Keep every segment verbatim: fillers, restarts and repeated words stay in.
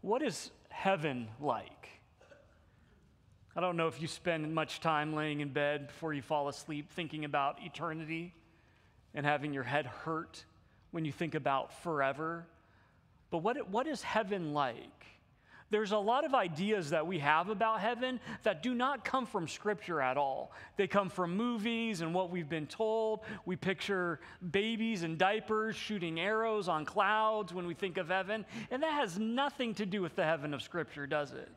What is heaven like? I don't know if you spend much time laying in bed before you fall asleep thinking about eternity and having your head hurt when you think about forever. But what, what is heaven like? There's a lot of ideas that we have about heaven that do not come from Scripture at all. They come from movies and what we've been told. We picture babies in diapers shooting arrows on clouds when we think of heaven, and that has nothing to do with the heaven of Scripture, does it?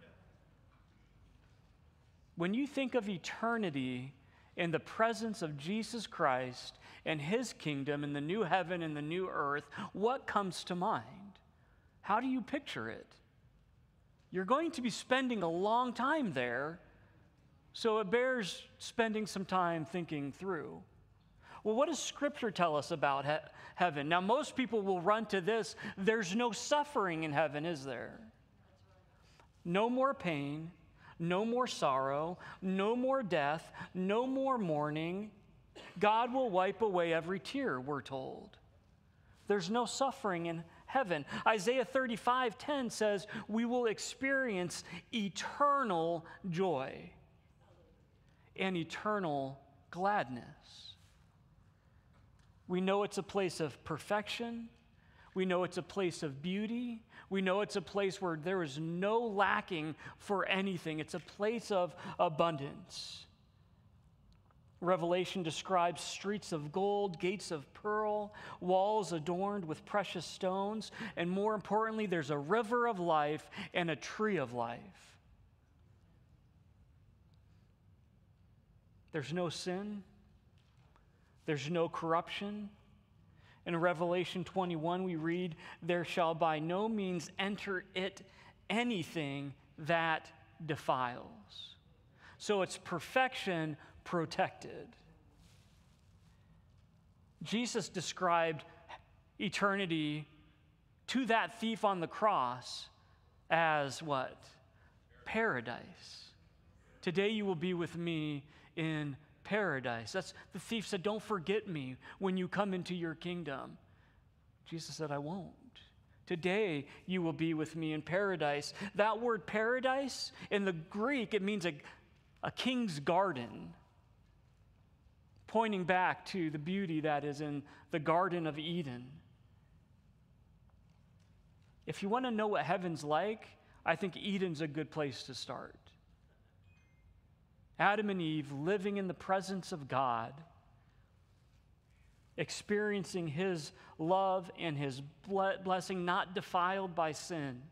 When you think of eternity in the presence of Jesus Christ and His kingdom in the new heaven and the new earth, what comes to mind? How do you picture it? You're going to be spending a long time there, so it bears spending some time thinking through. Well, what does Scripture tell us about he- heaven? Now, most people will run to this. There's no suffering in heaven, is there? No more pain, no more sorrow, no more death, no more mourning. God will wipe away every tear, we're told. There's no suffering in heaven. Isaiah thirty-five ten says we will experience eternal joy and eternal gladness. We know it's a place of perfection. We know it's a place of beauty. We know it's a place where there is no lacking for anything. It's a place of abundance. Revelation describes streets of gold, gates of pearl, walls adorned with precious stones, and more importantly, there's a river of life and a tree of life. There's no sin. There's no corruption. In Revelation twenty-one, we read, "There shall by no means enter it anything that defiles." So it's perfection protected. Jesus described eternity to that thief on the cross as what? Paradise. Today you will be with me in paradise. That's the thief said, don't forget me when you come into your kingdom. Jesus said, I won't. Today you will be with me in paradise. That word paradise, in the Greek, it means a, a king's garden, pointing back to the beauty that is in the Garden of Eden. If you want to know what heaven's like, I think Eden's a good place to start. Adam and Eve living in the presence of God, experiencing His love and His blessing, not defiled by sin.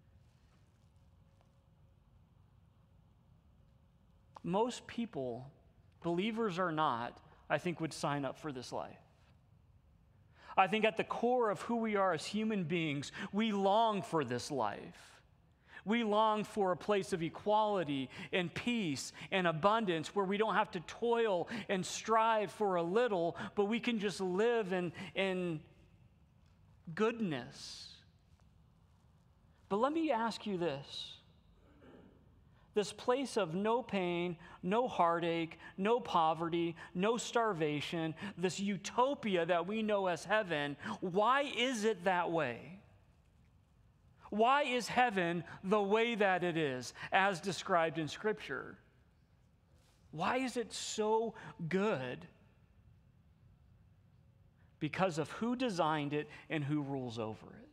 Most people, believers or not, I think would sign up for this life. I think at the core of who we are as human beings, we long for this life. We long for a place of equality and peace and abundance where we don't have to toil and strive for a little, but we can just live in, in goodness. But let me ask you this. This place of no pain, no heartache, no poverty, no starvation, this utopia that we know as heaven, why is it that way? Why is heaven the way that it is, as described in Scripture? Why is it so good? Because of who designed it and who rules over it.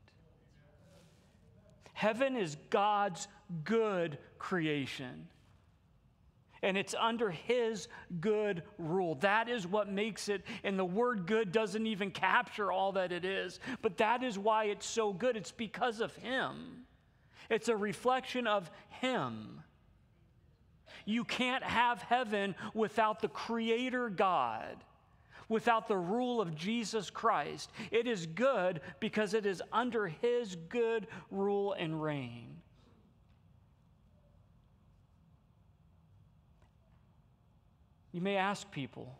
Heaven is God's good creation, and it's under His good rule. That is what makes it, and the word good doesn't even capture all that it is, but that is why it's so good. It's because of Him. It's a reflection of Him. You can't have heaven without the Creator God, without the rule of Jesus Christ. It is good because it is under His good rule and reign. You may ask people,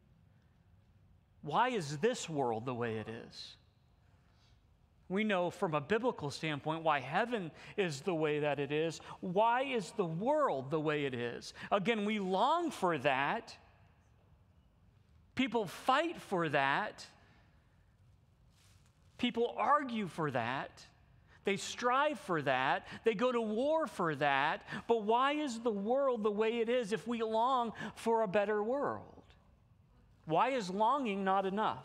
why is this world the way it is? We know from a biblical standpoint why heaven is the way that it is. Why is the world the way it is? Again, we long for that. People fight for that. People argue for that. They strive for that. They go to war for that. But why is the world the way it is if we long for a better world? Why is longing not enough?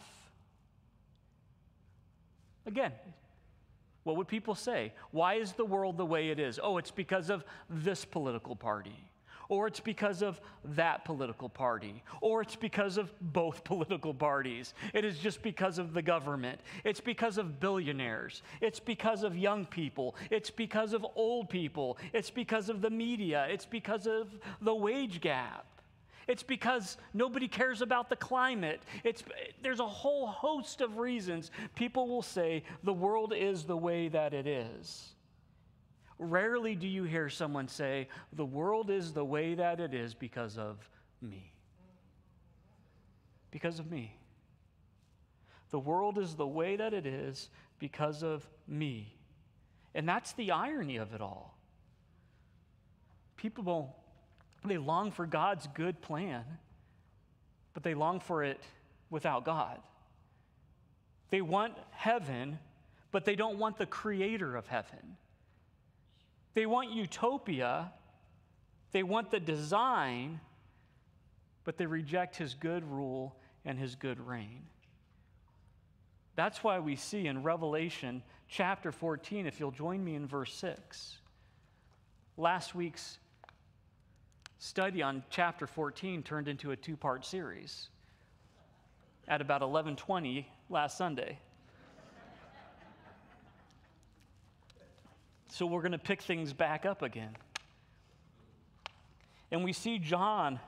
Again, what would people say? Why is the world the way it is? Oh, it's because of this political party. Or it's because of that political party. Or it's because of both political parties. It is just because of the government. It's because of billionaires. It's because of young people. It's because of old people. It's because of the media. It's because of the wage gap. It's because nobody cares about the climate. It's, there's a whole host of reasons people will say the world is the way that it is. Rarely do you hear someone say, the world is the way that it is because of me. Because of me. The world is the way that it is because of me. And that's the irony of it all. People, they long for God's good plan, but they long for it without God. They want heaven, but they don't want the creator of heaven. They want utopia, they want the design, but they reject his good rule and his good reign. That's why we see in Revelation chapter fourteen, if you'll join me in verse six. Last week's study on chapter fourteen turned into a two-part series at about eleven twenty last Sunday. So we're going to pick things back up again. And we see John,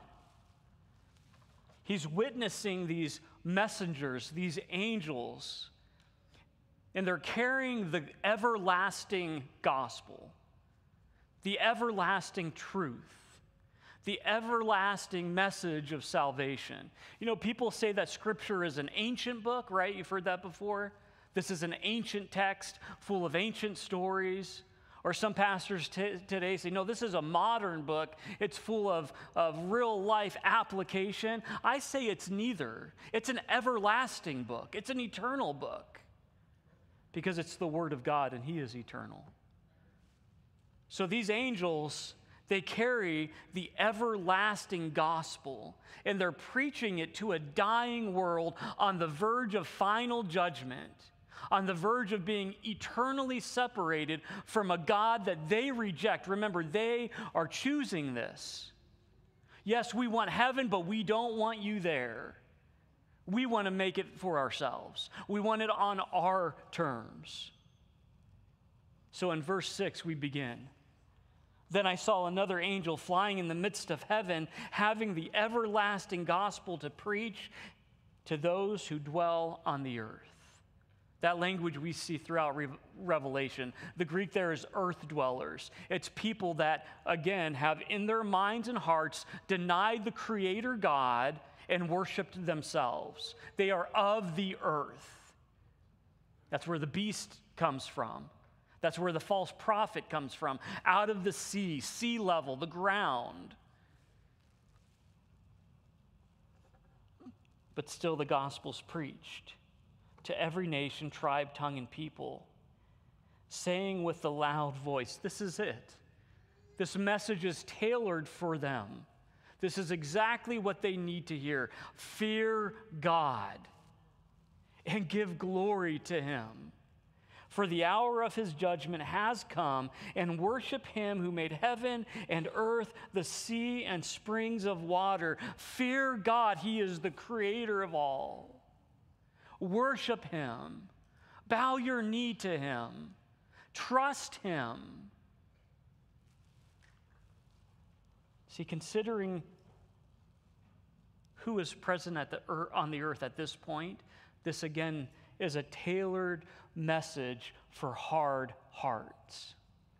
he's witnessing these messengers, these angels, and they're carrying the everlasting gospel, the everlasting truth, the everlasting message of salvation. You know, people say that Scripture is an ancient book, right? You've heard that before. This is an ancient text full of ancient stories. Or some pastors t- today say, no, this is a modern book. It's full of, of real life application. I say it's neither. It's an everlasting book. It's an eternal book because it's the Word of God and He is eternal. So these angels, they carry the everlasting gospel and they're preaching it to a dying world on the verge of final judgment, on the verge of being eternally separated from a God that they reject. Remember, they are choosing this. Yes, we want heaven, but we don't want you there. We want to make it for ourselves. We want it on our terms. So in verse six, we begin. Then I saw another angel flying in the midst of heaven, having the everlasting gospel to preach to those who dwell on the earth. That language we see throughout Re- Revelation. The Greek there is earth dwellers. It's people that, again, have in their minds and hearts denied the Creator God and worshiped themselves. They are of the earth. That's where the beast comes from. That's where the false prophet comes from. Out of the sea, sea level, the ground. But still the gospel's preached to every nation, tribe, tongue, and people, saying with a loud voice, this is it. This message is tailored for them. This is exactly what they need to hear. Fear God and give glory to Him. For the hour of His judgment has come, and worship Him who made heaven and earth, the sea and springs of water. Fear God, He is the creator of all. Worship Him. Bow your knee to Him. Trust Him. See, considering who is present at the earth, on the earth at this point, this again is a tailored message for hard hearts.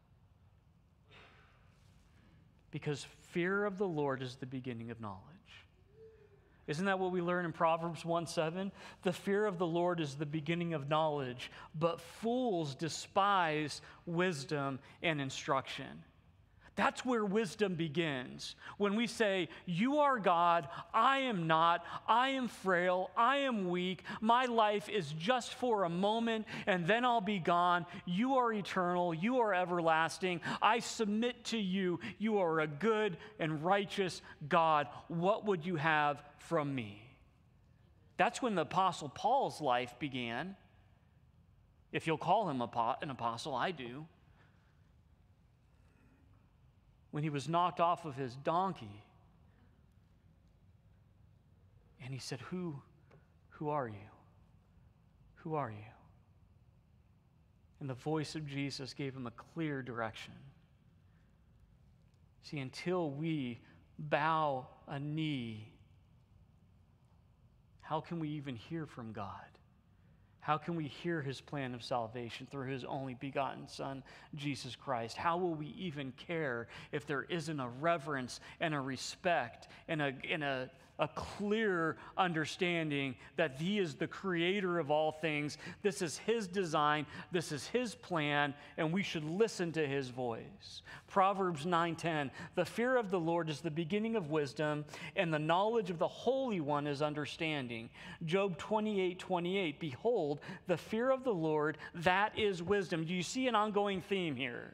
Because fear of the Lord is the beginning of knowledge. Isn't that what we learn in Proverbs one seven? The fear of the Lord is the beginning of knowledge, but fools despise wisdom and instruction. That's where wisdom begins. When we say, you are God, I am not, I am frail, I am weak, my life is just for a moment and then I'll be gone. You are eternal, you are everlasting. I submit to you. You are a good and righteous God. What would you have from me? That's when the Apostle Paul's life began. If you'll call him an apostle, I do. When he was knocked off of his donkey, and he said, who, who are you? Who are you? And the voice of Jesus gave him a clear direction. See, until we bow a knee, how can we even hear from God? How can we hear his plan of salvation through his only begotten Son, Jesus Christ? How will we even care if there isn't a reverence and a respect and a, and a, a clear understanding that he is the creator of all things? This is his design, this is his plan, and we should listen to his voice. Proverbs nine ten, the fear of the Lord is the beginning of wisdom, and the knowledge of the Holy One is understanding. Job twenty-eight twenty-eight, behold, the fear of the Lord, that is wisdom. Do you see an ongoing theme here?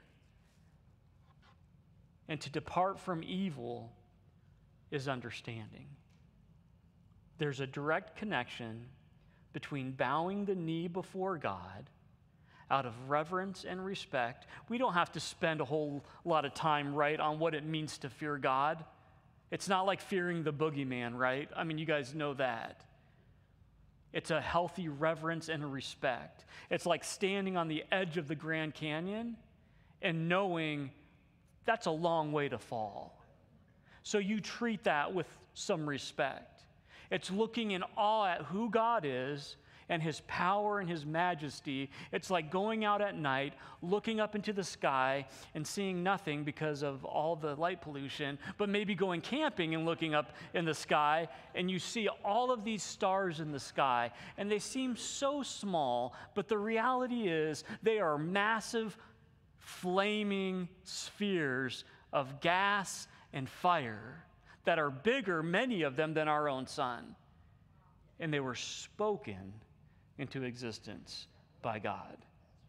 And to depart from evil is understanding. There's a direct connection between bowing the knee before God out of reverence and respect. We don't have to spend a whole lot of time, right, on what it means to fear God. It's not like fearing the boogeyman, right? I mean, you guys know that. It's a healthy reverence and a respect. It's like standing on the edge of the Grand Canyon and knowing that's a long way to fall. So you treat that with some respect. It's looking in awe at who God is and his power and his majesty. It's like going out at night, looking up into the sky and seeing nothing because of all the light pollution, but maybe going camping and looking up in the sky, and you see all of these stars in the sky, and they seem so small, but the reality is they are massive, flaming spheres of gas and fire that are bigger, many of them, than our own sun. And they were spoken into existence by God.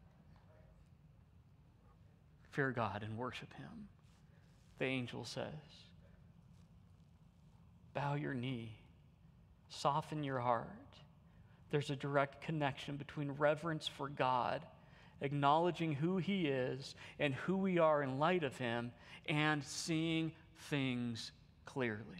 Fear God and worship him. The angel says, bow your knee, soften your heart. There's a direct connection between reverence for God, acknowledging who he is and who we are in light of him, and seeing things clearly.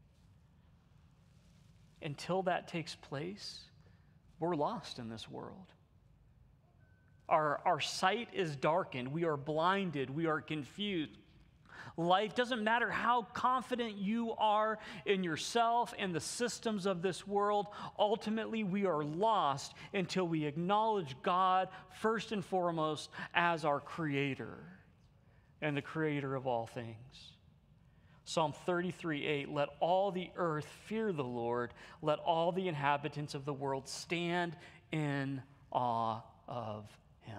Until that takes place, we're lost in this world. Our, our sight is darkened. We are blinded. We are confused. Life doesn't matter how confident you are in yourself and the systems of this world. Ultimately, we are lost until we acknowledge God first and foremost as our creator and the creator of all things. Psalm thirty-three eight, let all the earth fear the Lord. Let all the inhabitants of the world stand in awe of him.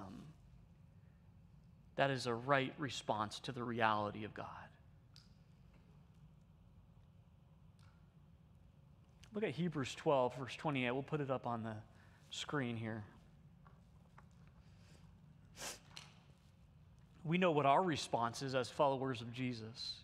That is a right response to the reality of God. Look at Hebrews twelve, verse twenty-eight. We'll put it up on the screen here. We know what our response is as followers of Jesus.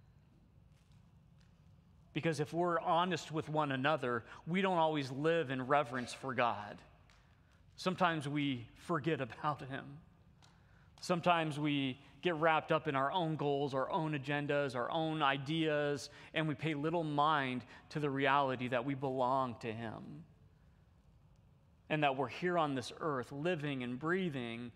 Because if we're honest with one another, we don't always live in reverence for God. Sometimes we forget about him. Sometimes we get wrapped up in our own goals, our own agendas, our own ideas, and we pay little mind to the reality that we belong to him. And that we're here on this earth, living and breathing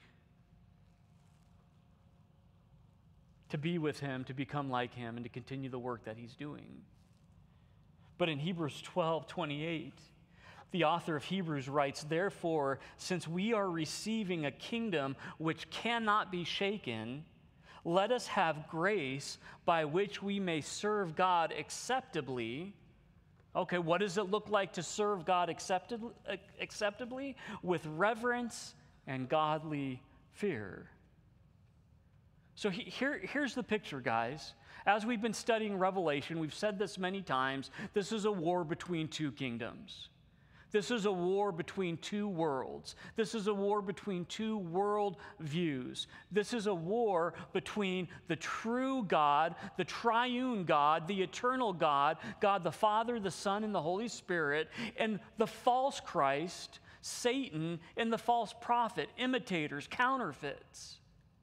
to be with him, to become like him, and to continue the work that he's doing. But in Hebrews twelve twenty-eight, the author of Hebrews writes, therefore, since we are receiving a kingdom which cannot be shaken, let us have grace by which we may serve God acceptably. Okay, what does it look like to serve God acceptably? acceptably? With reverence and godly fear. So he, here, here's the picture, guys. As we've been studying Revelation, we've said this many times, this is a war between two kingdoms. This is a war between two worlds. This is a war between two world views. This is a war between the true God, the triune God, the eternal God, God the Father, the Son, and the Holy Spirit, and the false Christ, Satan, and the false prophet, imitators, counterfeits.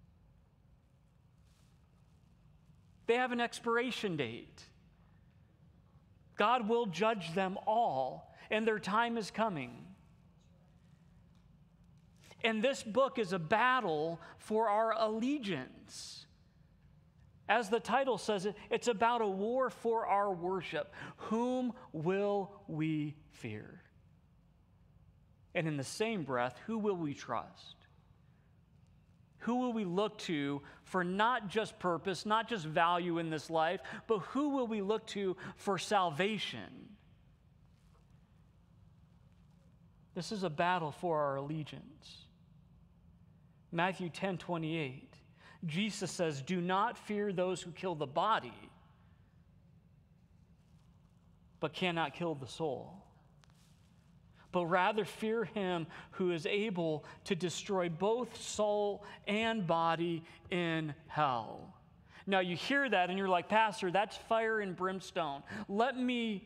They have an expiration date. God will judge them all, and their time is coming. And this book is a battle for our allegiance. As the title says, it's about a war for our worship. Whom will we fear? And in the same breath, who will we trust? Who will we look to for not just purpose, not just value in this life, but who will we look to for salvation? This is a battle for our allegiance. Matthew ten twenty-eight, Jesus says, "Do not fear those who kill the body, but cannot kill the soul. But rather fear him who is able to destroy both soul and body in hell." Now you hear that and you're like, "Pastor, that's fire and brimstone." Let me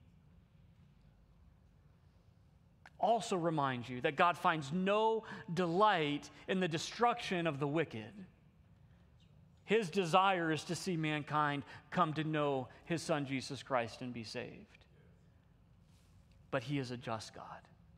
also remind you that God finds no delight in the destruction of the wicked. His desire is to see mankind come to know his Son Jesus Christ and be saved. But he is a just God.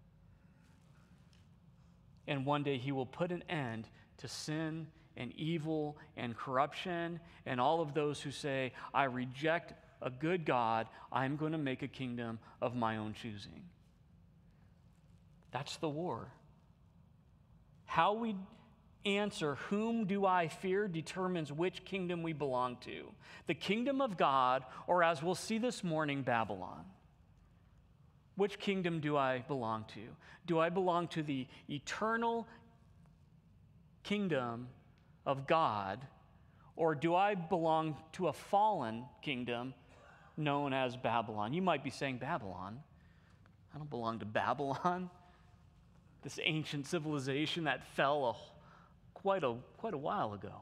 And one day he will put an end to sin and evil and corruption and all of those who say, "I reject a good God. I'm going to make a kingdom of my own choosing." That's the war. How we answer, "Whom do I fear?" determines which kingdom we belong to. The kingdom of God, or as we'll see this morning, Babylon. Which kingdom do I belong to? Do I belong to the eternal kingdom of God, or do I belong to a fallen kingdom known as Babylon? You might be saying, "Babylon? I don't belong to Babylon." This ancient civilization that fell a, quite, a, quite a while ago.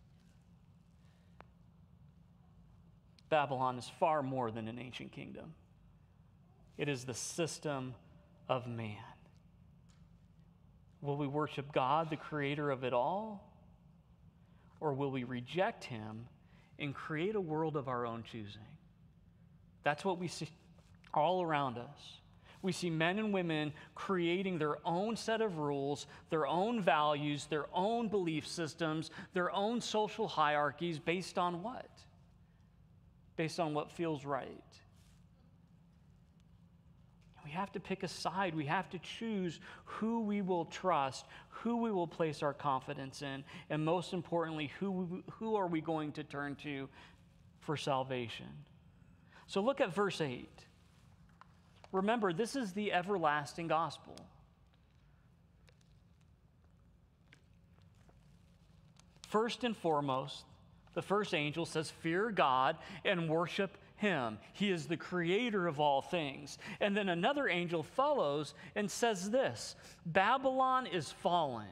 Babylon is far more than an ancient kingdom. It is the system of man. Will we worship God, the creator of it all? Or will we reject him and create a world of our own choosing? That's what we see all around us. We see men and women creating their own set of rules, their own values, their own belief systems, their own social hierarchies based on what? Based on what feels right. We have to pick a side. We have to choose who we will trust, who we will place our confidence in, and most importantly, who, who are we going to turn to for salvation. So look at verse eight. Remember, this is the everlasting gospel. First and foremost, the first angel says, "Fear God and worship him. He is the creator of all things." And then another angel follows and says this, "Babylon is fallen."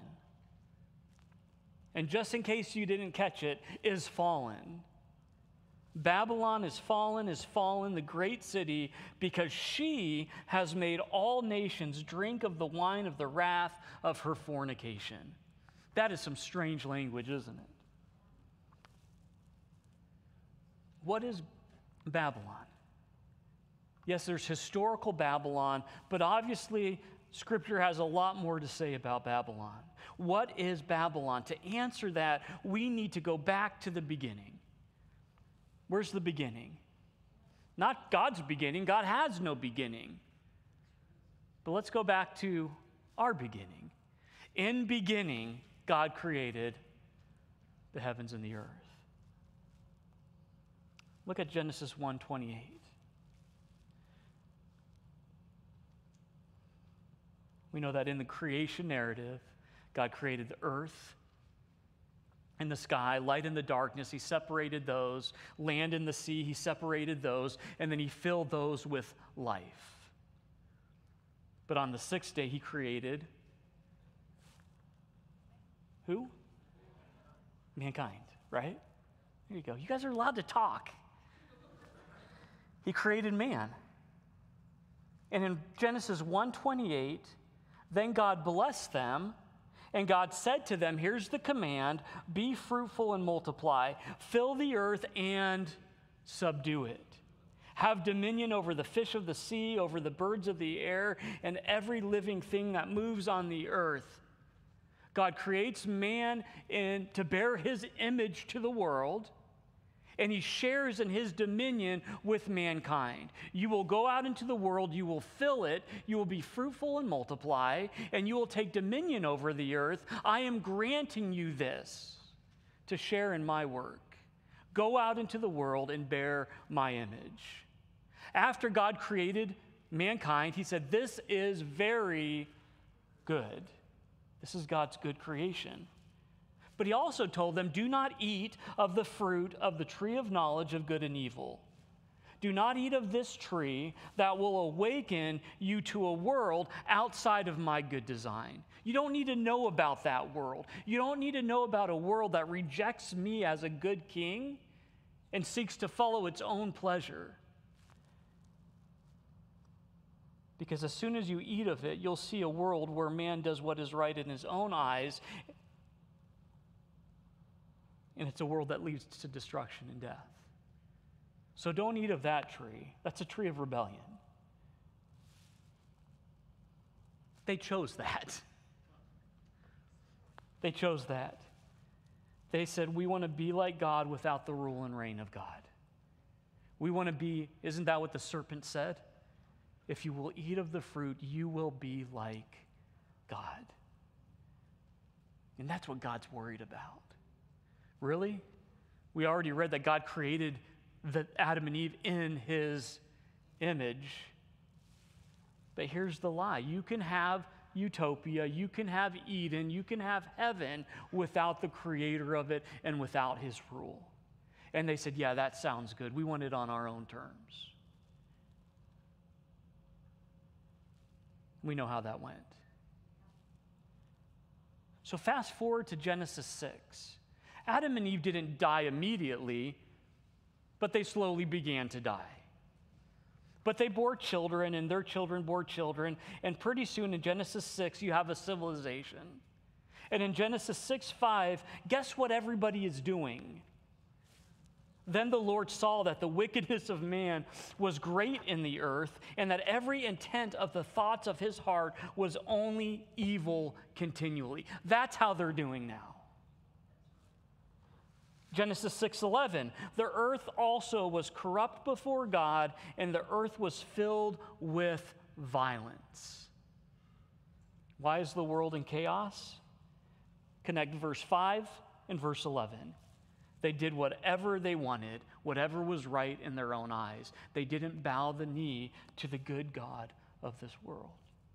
And just in case you didn't catch it, is fallen. Babylon is fallen, is fallen, the great city, because she has made all nations drink of the wine of the wrath of her fornication. That is some strange language, isn't it? What is Babylon? Yes, there's historical Babylon, but obviously Scripture has a lot more to say about Babylon. What is Babylon? To answer that, we need to go back to the beginning. Where's the beginning? Not God's beginning. God has no beginning. But let's go back to our beginning. In beginning, God created the heavens and the earth. Look at Genesis one twenty-eight. We know that in the creation narrative, God created the earth, in the sky, light in the darkness. He separated those. Land in the sea, he separated those. And then he filled those with life. But on the sixth day, he created who? Mankind, right? There you go. You guys are allowed to talk. He created man. And in Genesis one twenty-eight, then God blessed them, and God said to them, here's the command, be fruitful and multiply, fill the earth and subdue it. Have dominion over the fish of the sea, over the birds of the air, and every living thing that moves on the earth. God creates man in, to bear his image to the world, and he shares in his dominion with mankind. You will go out into the world, you will fill it, you will be fruitful and multiply, and you will take dominion over the earth. I am granting you this to share in my work. Go out into the world and bear my image. After God created mankind, he said, this is very good. This is God's good creation. But he also told them, do not eat of the fruit of the tree of knowledge of good and evil. Do not eat of this tree that will awaken you to a world outside of my good design. You don't need to know about that world. You don't need to know about a world that rejects me as a good king and seeks to follow its own pleasure. Because as soon as you eat of it, you'll see a world where man does what is right in his own eyes. And it's a world that leads to destruction and death. So don't eat of that tree. That's a tree of rebellion. They chose that. They chose that. They said, we want to be like God without the rule and reign of God. We want to be, isn't that what the serpent said? If you will eat of the fruit, you will be like God. And that's what God's worried about. Really? We already read that God created the Adam and Eve in his image. But here's the lie. You can have utopia, you can have Eden, you can have heaven without the creator of it and without his rule. And they said, yeah, that sounds good. We want it on our own terms. We know how that went. So fast forward to Genesis six. Adam and Eve didn't die immediately, but they slowly began to die. But they bore children, and their children bore children, and pretty soon in Genesis six, you have a civilization. And in Genesis six five, guess what everybody is doing? Then the Lord saw that the wickedness of man was great in the earth, and that every intent of the thoughts of his heart was only evil continually. That's how they're doing now. Genesis six eleven, the earth also was corrupt before God, and the earth was filled with violence. Why is the world in chaos? Connect verse five and verse eleven. They did whatever they wanted, whatever was right in their own eyes. They didn't bow the knee to the good God of this world.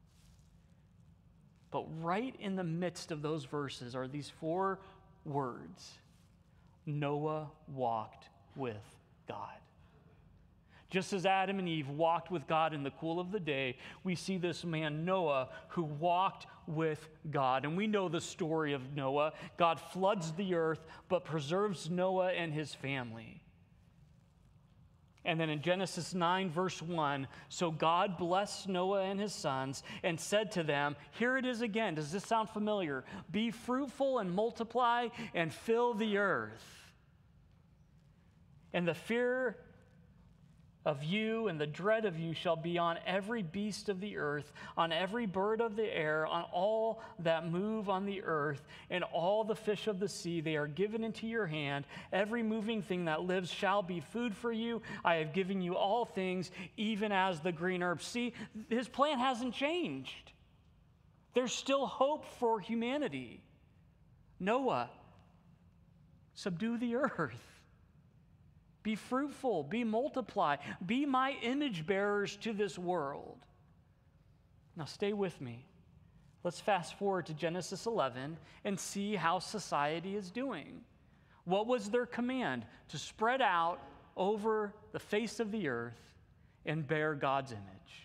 But right in the midst of those verses are these four words. Noah walked with God. Just as Adam and Eve walked with God in the cool of the day, we see this man Noah who walked with God. And we know the story of Noah. God floods the earth, but preserves Noah and his family. And then in Genesis nine, verse one, so God blessed Noah and his sons and said to them, here it is again. Does this sound familiar? Be fruitful and multiply and fill the earth. And the fear of you and the dread of you shall be on every beast of the earth, on every bird of the air, on all that move on the earth, and all the fish of the sea. They are given into your hand. Every moving thing that lives shall be food for you. I have given you all things, even as the green herbs. See, his plan hasn't changed. There's still hope for humanity. Noah, subdue the earth. Be fruitful, be multiply, be my image bearers to this world. Now stay with me. Let's fast forward to Genesis eleven and see how society is doing. What was their command? To spread out over the face of the earth and bear God's image.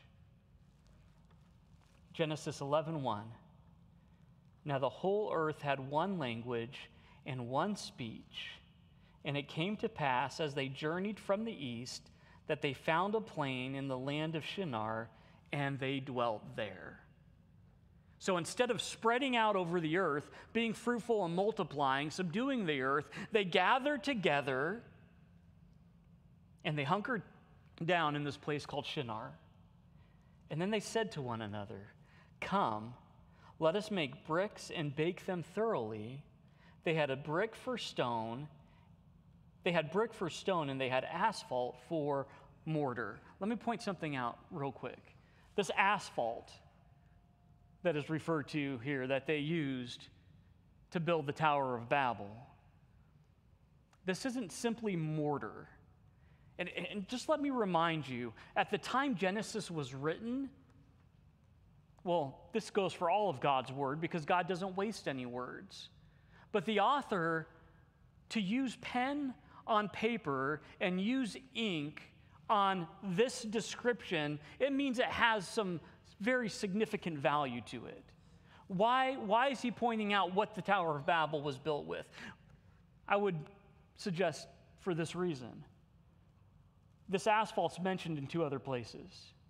Genesis eleven one. Now the whole earth had one language and one speech. And it came to pass, as they journeyed from the east, that they found a plain in the land of Shinar, and they dwelt there. So instead of spreading out over the earth, being fruitful and multiplying, subduing the earth, they gathered together, and they hunkered down in this place called Shinar. And then they said to one another, "Come, let us make bricks and bake them thoroughly." They had a brick for stone, They had brick for stone, and they had asphalt for mortar. Let me point something out real quick. This asphalt that is referred to here that they used to build the Tower of Babel, this isn't simply mortar. And, and just let me remind you, at the time Genesis was written, well, this goes for all of God's word because God doesn't waste any words. But the author, to use pen on paper and use ink on this description, it means it has some very significant value to it. Why, why is he pointing out what the Tower of Babel was built with? I would suggest for this reason. This asphalt's mentioned in two other places.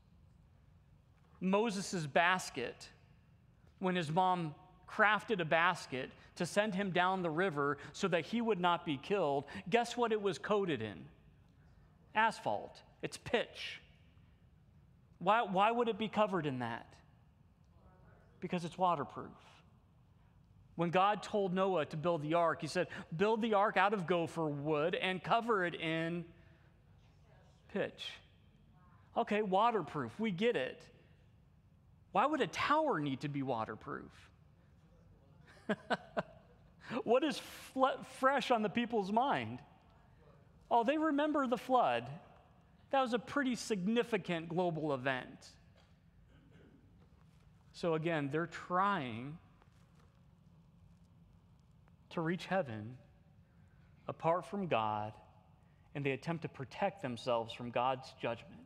Moses' basket, when his mom crafted a basket to send him down the river so that he would not be killed, guess what it was coated in? Asphalt. It's pitch. Why, why would it be covered in that? Because it's waterproof. When God told Noah to build the ark, he said, build the ark out of gopher wood and cover it in pitch. Okay, waterproof. We get it. Why would a tower need to be waterproof? What is fle- fresh on the people's mind? Oh, they remember the flood. That was a pretty significant global event. So again, they're trying to reach heaven apart from God, and they attempt to protect themselves from God's judgment.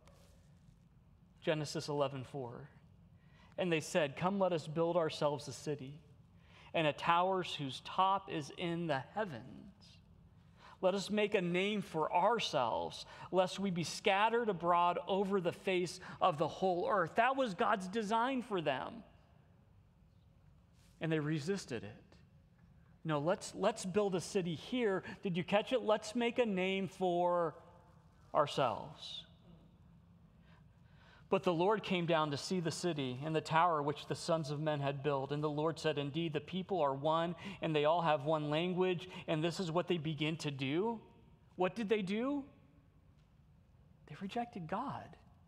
Genesis eleven four. And they said, come, let us build ourselves a city, and a tower whose top is in the heavens. Let us make a name for ourselves, lest we be scattered abroad over the face of the whole earth. That was God's design for them. And they resisted it. No, let's, let's build a city here. Did you catch it? Let's make a name for ourselves. But the Lord came down to see the city and the tower which the sons of men had built. And the Lord said, indeed, the people are one, and they all have one language. And this is what they begin to do. What did they do? They rejected God.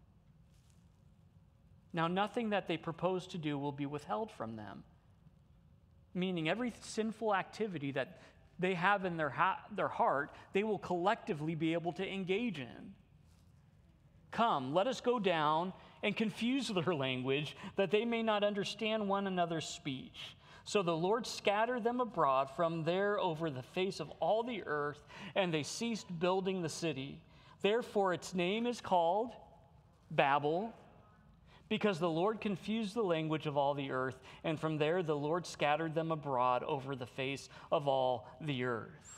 Now, nothing that they propose to do will be withheld from them. Meaning every sinful activity that they have in their, ha- their heart, they will collectively be able to engage in. Come, let us go down and confuse their language, that they may not understand one another's speech. So the Lord scattered them abroad from there over the face of all the earth, and they ceased building the city. Therefore its name is called Babel, because the Lord confused the language of all the earth, and from there the Lord scattered them abroad over the face of all the earth.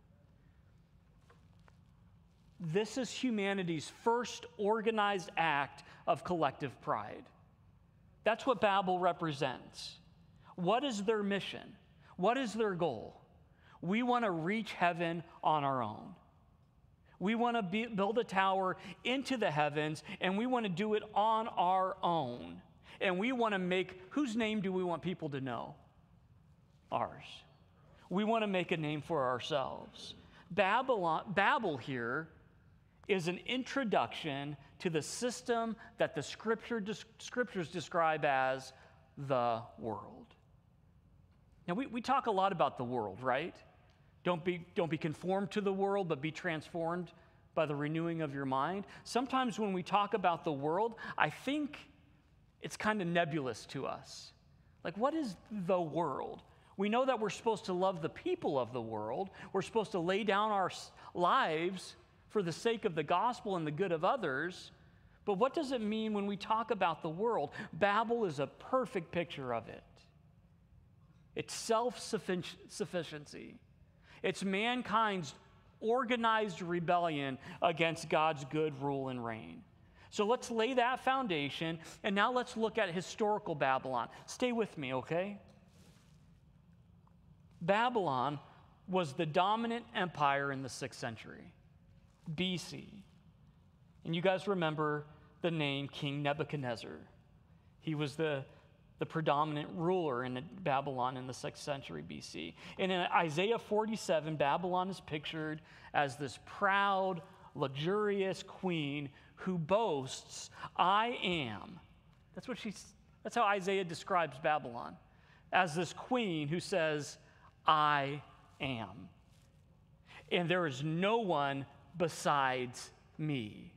This is humanity's first organized act of collective pride. That's what Babel represents. What is their mission? What is their goal? We want to reach heaven on our own. We want to be, build a tower into the heavens, and we want to do it on our own. And we want to make, whose name do we want people to know? Ours. We want to make a name for ourselves. Babylon, Babel here is an introduction to the system that the scripture, scriptures describe as the world. Now, we, we talk a lot about the world, right? Don't be, don't be conformed to the world, but be transformed by the renewing of your mind. Sometimes when we talk about the world, I think it's kind of nebulous to us. Like, what is the world? We know that we're supposed to love the people of the world. We're supposed to lay down our lives for the sake of the gospel and the good of others. But what does it mean when we talk about the world? Babel is a perfect picture of it. It's self-sufficiency. It's mankind's organized rebellion against God's good rule and reign. So let's lay that foundation, and now let's look at historical Babylon. Stay with me, okay? Babylon was the dominant empire in the sixth century B C. And you guys remember the name King Nebuchadnezzar. He was the, the predominant ruler in Babylon in the sixth century B C. And in Isaiah forty-seven, Babylon is pictured as this proud, luxurious queen who boasts, I am. That's what she's, that's how Isaiah describes Babylon. As this queen who says, I am. And there is no one besides me.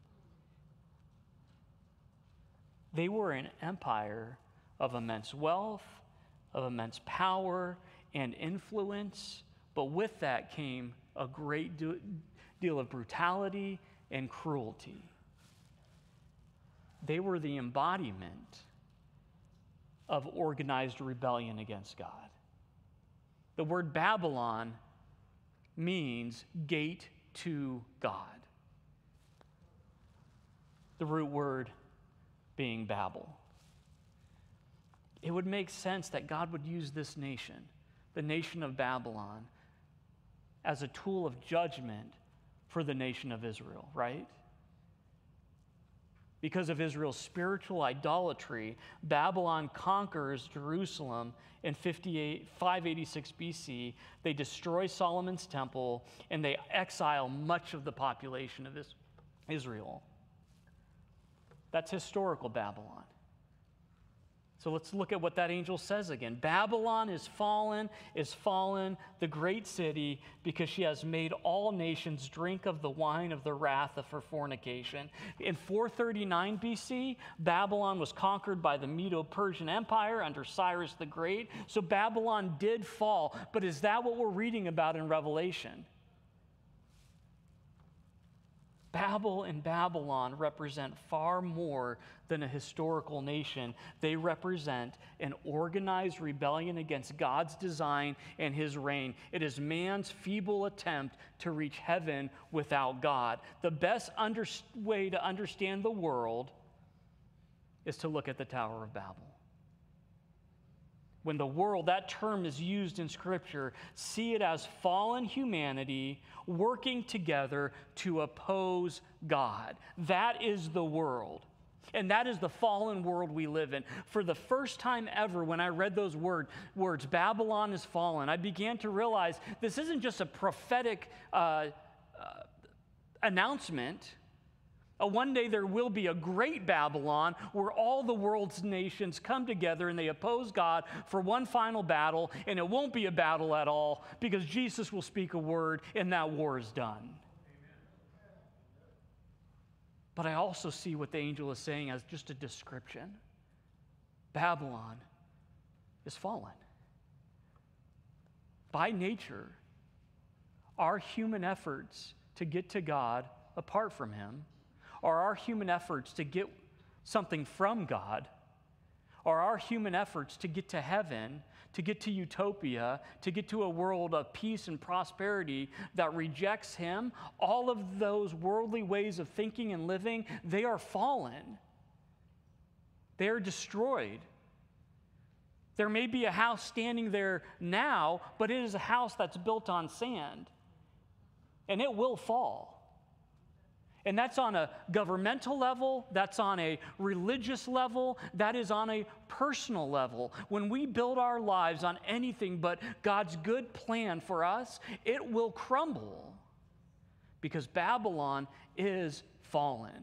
They were an empire of immense wealth, of immense power and influence, but with that came a great deal of brutality and cruelty. They were the embodiment of organized rebellion against God. The word Babylon means gate to God. The root word being Babel. It would make sense that God would use this nation, the nation of Babylon, as a tool of judgment for the nation of Israel, right? Because of Israel's spiritual idolatry, Babylon conquers Jerusalem in five eighty-six B C. They destroy Solomon's temple, and they exile much of the population of Israel. That's historical Babylon. So let's look at what that angel says again. Babylon is fallen, is fallen, the great city, because she has made all nations drink of the wine of the wrath of her fornication. In four thirty-nine B C, Babylon was conquered by the Medo-Persian Empire under Cyrus the Great. So Babylon did fall, but is that what we're reading about in Revelation? Babel and Babylon represent far more than a historical nation. They represent an organized rebellion against God's design and his reign. It is man's feeble attempt to reach heaven without God. The best under- way to understand the world is to look at the Tower of Babel. When the world, that term is used in Scripture, see it as fallen humanity working together to oppose God. That is the world. And that is the fallen world we live in. For the first time ever, when I read those word, words, Babylon is fallen, I began to realize this isn't just a prophetic uh, uh, announcement. Uh, one day there will be a great Babylon where all the world's nations come together and they oppose God for one final battle, and it won't be a battle at all because Jesus will speak a word and that war is done. Amen. But I also see what the angel is saying as just a description. Babylon is fallen. By nature, our human efforts to get to God apart from him, or our human efforts to get something from God, or our human efforts to get to heaven, to get to utopia, to get to a world of peace and prosperity that rejects him, all of those worldly ways of thinking and living, they are fallen. They are destroyed. There may be a house standing there now, but it is a house that's built on sand, and it will fall. And that's on a governmental level, that's on a religious level, that is on a personal level. When we build our lives on anything but God's good plan for us, it will crumble because Babylon is fallen.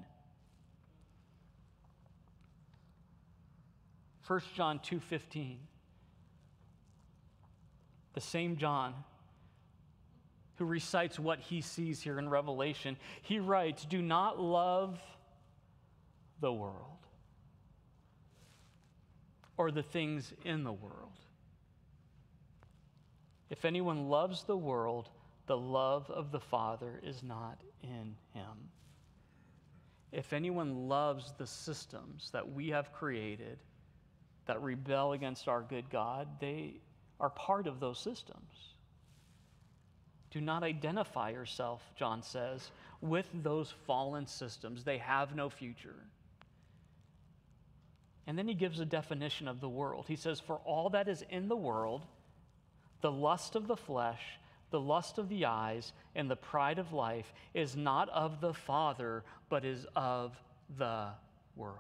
First John two fifteen, the same John who recites what he sees here in Revelation, he writes, do not love the world or the things in the world. If anyone loves the world, the love of the Father is not in him. If anyone loves the systems that we have created that rebel against our good God, they are part of those systems. Do not identify yourself, John says, with those fallen systems. They have no future. And then he gives a definition of the world. He says, for all that is in the world, the lust of the flesh, the lust of the eyes, and the pride of life is not of the Father, but is of the world.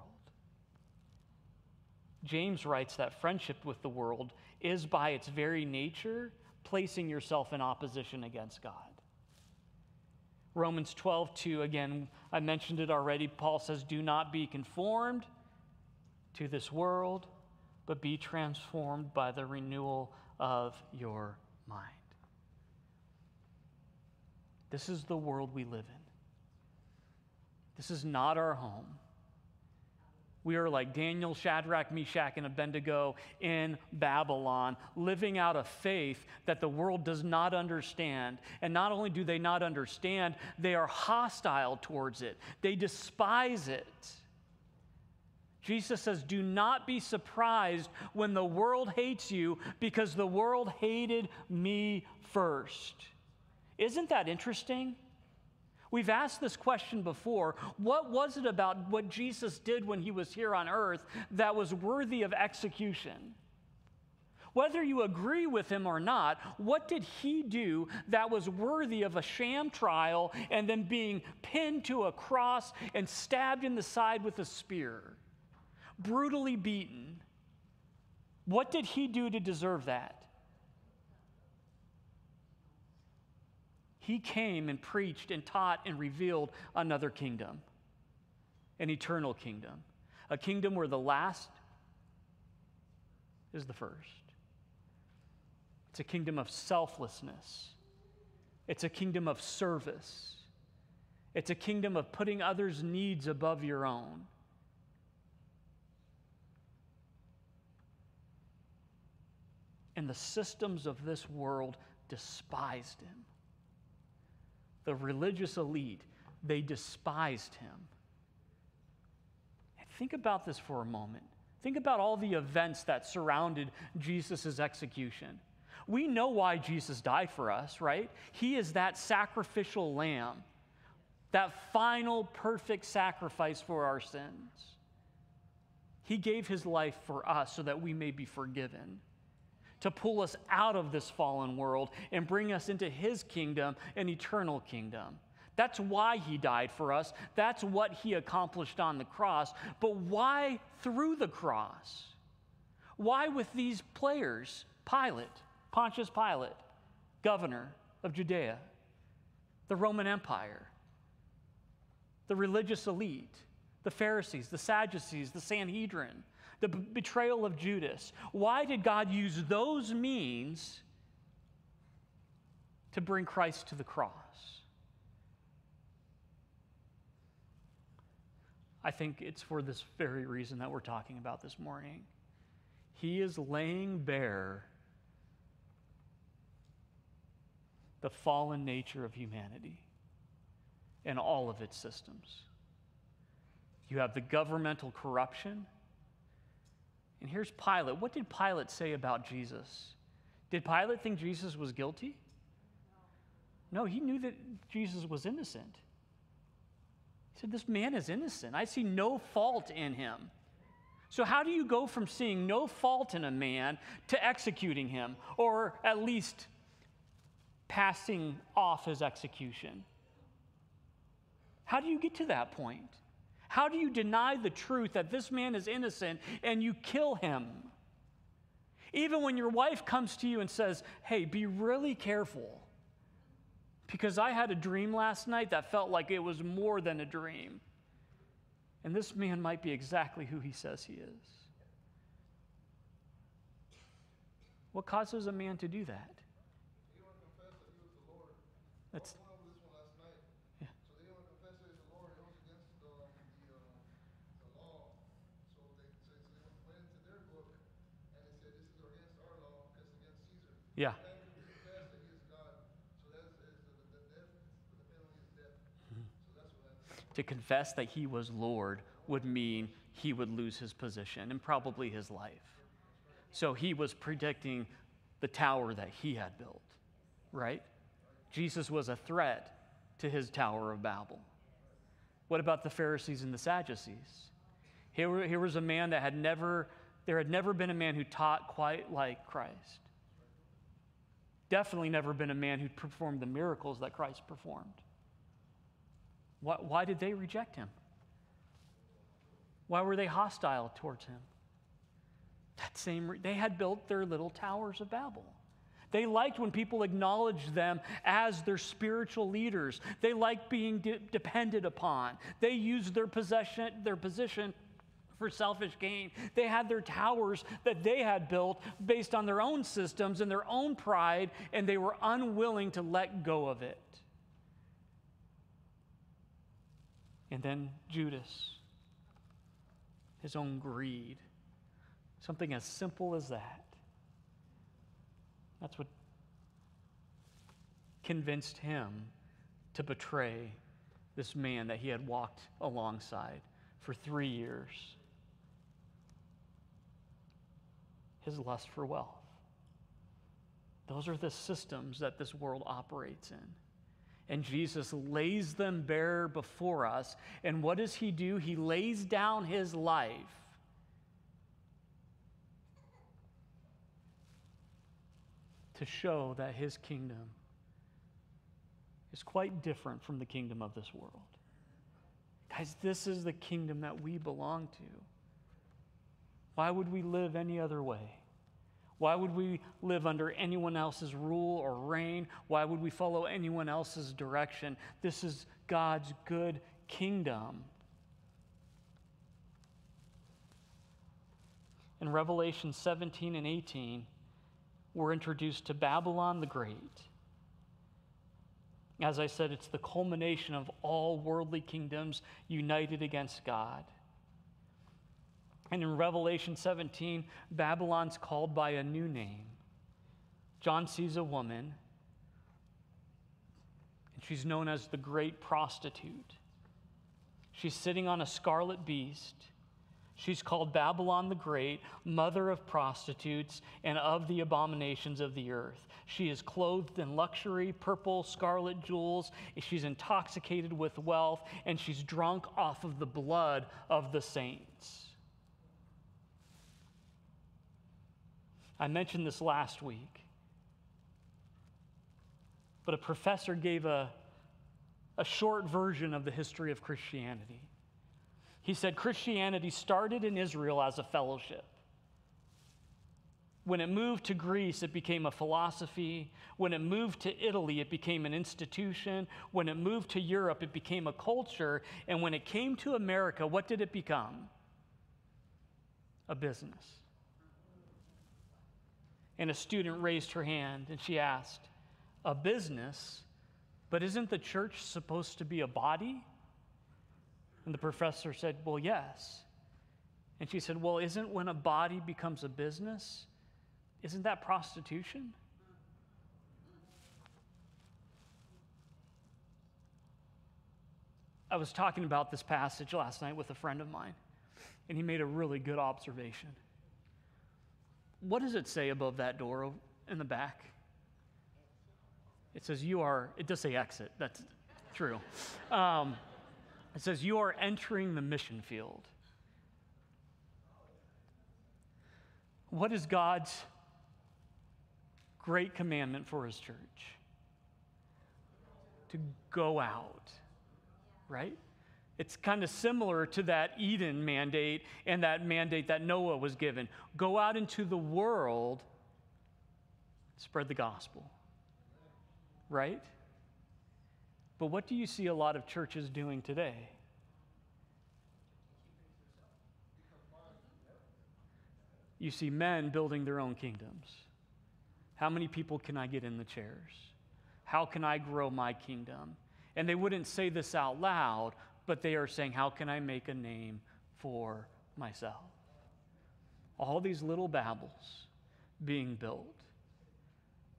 James writes that friendship with the world is by its very nature placing yourself in opposition against God. Romans twelve two, again, I mentioned it already. Paul says, do not be conformed to this world, but be transformed by the renewal of your mind. This is the world we live in. This is not our home. We are like Daniel, Shadrach, Meshach, and Abednego in Babylon, living out a faith that the world does not understand. And not only do they not understand, they are hostile towards it. They despise it. Jesus says, do not be surprised when the world hates you, because the world hated me first. Isn't that interesting? We've asked this question before. What was it about what Jesus did when he was here on earth that was worthy of execution? Whether you agree with him or not, what did he do that was worthy of a sham trial and then being pinned to a cross and stabbed in the side with a spear? Brutally beaten. What did he do to deserve that? He came and preached and taught and revealed another kingdom, an eternal kingdom, a kingdom where the last is the first. It's a kingdom of selflessness. It's a kingdom of service. It's a kingdom of putting others' needs above your own. And the systems of this world despised him. The religious elite, they despised him. And think about this for a moment. Think about all the events that surrounded Jesus' execution. We know why Jesus died for us, right? He is that sacrificial lamb, that final perfect sacrifice for our sins. He gave his life for us so that we may be forgiven, to pull us out of this fallen world and bring us into his kingdom, an eternal kingdom. That's why he died for us. That's what he accomplished on the cross. But why through the cross? Why with these players? Pilate, Pontius Pilate, governor of Judea, the Roman Empire, the religious elite, the Pharisees, the Sadducees, the Sanhedrin, the b- betrayal of Judas. Why did God use those means to bring Christ to the cross? I think it's for this very reason that we're talking about this morning. He is laying bare the fallen nature of humanity and all of its systems. You have the governmental corruption. And here's Pilate. What did Pilate say about Jesus? Did Pilate think Jesus was guilty? No, he knew that Jesus was innocent. He said, this man is innocent. I see no fault in him. So how do you go from seeing no fault in a man to executing him, or at least passing off his execution? How do you get to that point? How do you deny the truth that this man is innocent and you kill him? Even when your wife comes to you and says, hey, be really careful, because I had a dream last night that felt like it was more than a dream. And this man might be exactly who he says he is. What causes a man to do that? He don't confess that he was the Lord. That's, I went over this one last night. Yeah. So they don't confess that he's the Lord. It goes against the, the, uh, the law. So they, so they went into their book Yeah. And to confess that he is God. So that's it's the, the death, the penalty is death. So that's what happened. To confess that he was Lord would mean he would lose his position and probably his life. So he was predicting the tower that he had built, right? Jesus was a threat to his Tower of Babel. What about the Pharisees and the Sadducees? Here, here was a man that had never, there had never been a man who taught quite like Christ. Definitely never been a man who performed the miracles that Christ performed. Why, why did they reject him? Why were they hostile towards him? That same, re- they had built their little towers of Babel. They liked when people acknowledged them as their spiritual leaders. They liked being de- depended upon. They used their possession, their position for selfish gain. They had their towers that they had built based on their own systems and their own pride, and they were unwilling to let go of it. And then Judas, his own greed, something as simple as that. That's what convinced him to betray this man that he had walked alongside for three years. His lust for wealth. Those are the systems that this world operates in. And Jesus lays them bare before us. And what does he do? He lays down his life to show that his kingdom is quite different from the kingdom of this world. Guys, this is the kingdom that we belong to. Why would we live any other way? Why would we live under anyone else's rule or reign? Why would we follow anyone else's direction? This is God's good kingdom. In Revelation seventeen and eighteen, we're introduced to Babylon the Great. As I said, it's the culmination of all worldly kingdoms united against God. And in Revelation seventeen, Babylon's called by a new name. John sees a woman, and she's known as the great prostitute. She's sitting on a scarlet beast. She's called Babylon the Great, mother of prostitutes and of the abominations of the earth. She is clothed in luxury, purple, scarlet jewels. She's intoxicated with wealth, and she's drunk off of the blood of the saints. I mentioned this last week, but a professor gave a, a short version of the history of Christianity. He said Christianity started in Israel as a fellowship. When it moved to Greece, it became a philosophy. When it moved to Italy, it became an institution. When it moved to Europe, it became a culture. And when it came to America, what did it become? A business. And a student raised her hand and she asked, a business? But isn't the church supposed to be a body? And the professor said, well, yes. And she said, well, isn't when a body becomes a business, isn't that prostitution? I was talking about this passage last night with a friend of mine, and he made a really good observation. What does it say above that door in the back? It says you are, it does say exit, that's true. Um, it says you are entering the mission field. What is God's great commandment for his church? To go out, right? It's kind of similar to that Eden mandate and that mandate that Noah was given. Go out into the world, spread the gospel, right? But what do you see a lot of churches doing today? You see men building their own kingdoms. How many people can I get in the chairs? How can I grow my kingdom? And they wouldn't say this out loud, but they are saying, how can I make a name for myself? All these little Babels being built.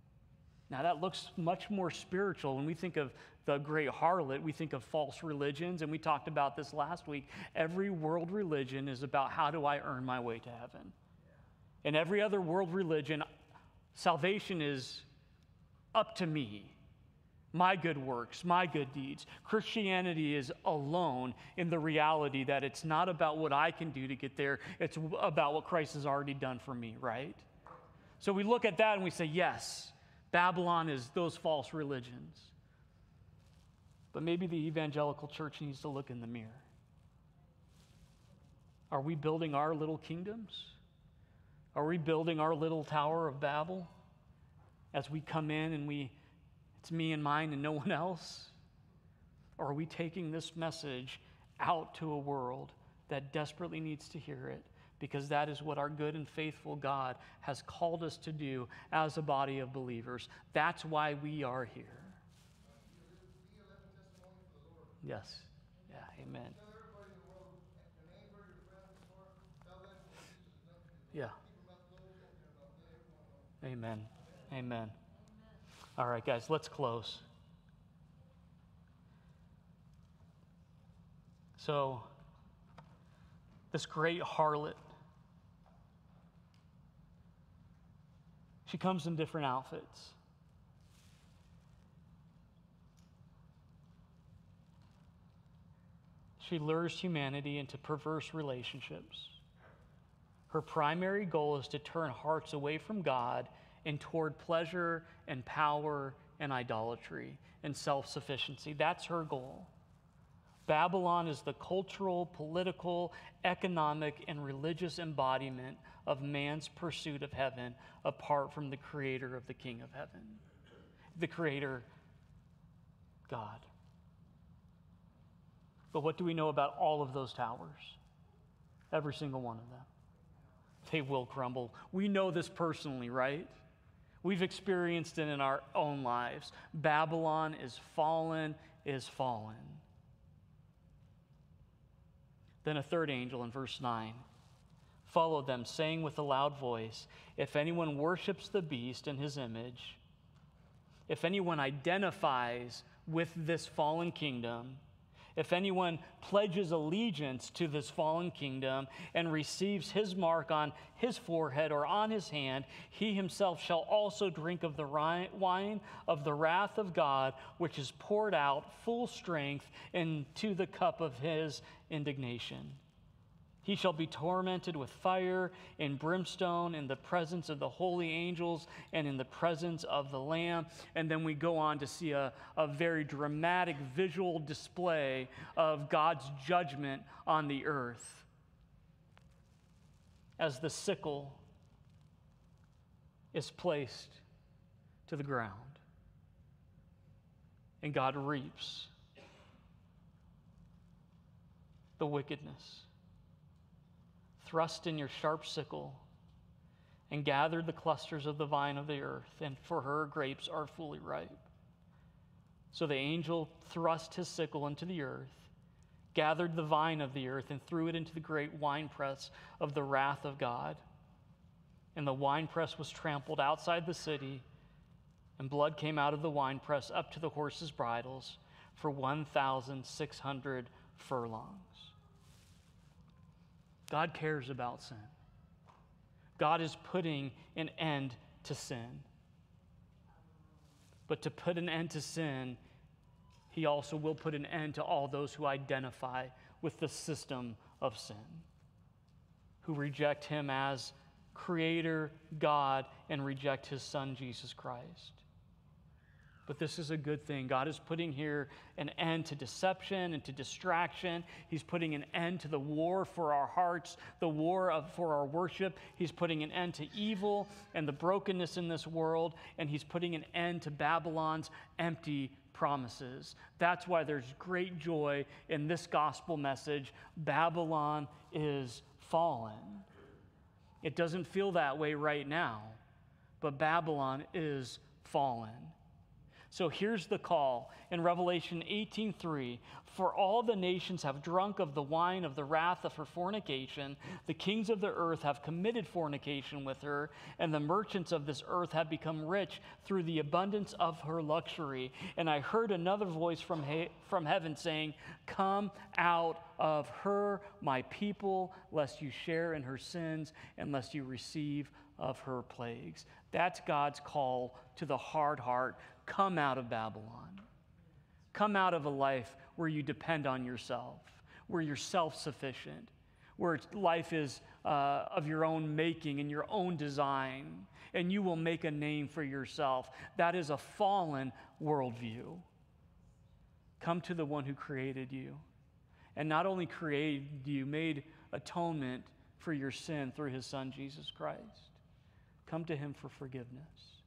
Now, that looks much more spiritual. When we think of the great harlot, we think of false religions, and we talked about this last week. Every world religion is about how do I earn my way to heaven. In every other world religion, salvation is up to me, my good works, my good deeds. Christianity is alone in the reality that it's not about what I can do to get there, it's about what Christ has already done for me, right? So we look at that and we say, yes, Babylon is those false religions. But maybe the evangelical church needs to look in the mirror. Are we building our little kingdoms? Are we building our little Tower of Babel as we come in and we, it's me and mine and no one else? Or are we taking this message out to a world that desperately needs to hear it? Because that is what our good and faithful God has called us to do as a body of believers. That's why we are here. Yes. Yeah, amen. Yeah. Amen. Amen. All right, guys, let's close. So, this great harlot, she comes in different outfits. She lures humanity into perverse relationships. Her primary goal is to turn hearts away from God and toward pleasure and power and idolatry and self-sufficiency. That's her goal. Babylon is the cultural, political, economic, and religious embodiment of man's pursuit of heaven apart from the creator of the King of heaven, the creator, God. But what do we know about all of those towers? Every single one of them. They will crumble. We know this personally, right? We've experienced it in our own lives. Babylon is fallen, is fallen. Then a third angel in verse nine followed them, saying with a loud voice, if anyone worships the beast and his image, if anyone identifies with this fallen kingdom, if anyone pledges allegiance to this fallen kingdom and receives his mark on his forehead or on his hand, he himself shall also drink of the wine of the wrath of God, which is poured out full strength into the cup of his indignation. He shall be tormented with fire and brimstone in the presence of the holy angels and in the presence of the Lamb. And then we go on to see a, a very dramatic visual display of God's judgment on the earth. As the sickle is placed to the ground and God reaps the wickedness. Thrust in your sharp sickle and gather the clusters of the vine of the earth, and for her grapes are fully ripe. So the angel thrust his sickle into the earth, gathered the vine of the earth, and threw it into the great winepress of the wrath of God. And the winepress was trampled outside the city, and blood came out of the winepress up to the horses' bridles for one thousand six hundred furlongs. God cares about sin. God is putting an end to sin. But to put an end to sin, he also will put an end to all those who identify with the system of sin, who reject him as creator, God, and reject his son, Jesus Christ. But this is a good thing. God is putting here an end to deception and to distraction. He's putting an end to the war for our hearts, the war of, for our worship. He's putting an end to evil and the brokenness in this world, and he's putting an end to Babylon's empty promises. That's why there's great joy in this gospel message. Babylon is fallen. It doesn't feel that way right now, but Babylon is fallen. So here's the call in Revelation eighteen three. For all the nations have drunk of the wine of the wrath of her fornication. The kings of the earth have committed fornication with her, and the merchants of this earth have become rich through the abundance of her luxury. And I heard another voice from, he- from heaven saying, come out of her, my people, lest you share in her sins, and lest you receive of her plagues. That's God's call to the hard heart. Come out of Babylon. Come out of a life where you depend on yourself, where you're self-sufficient, where it's- life is uh, of your own making and your own design, and you will make a name for yourself. That is a fallen worldview. Come to the one who created you, and not only created you, made atonement for your sin through his Son, Jesus Christ. Come to him for forgiveness.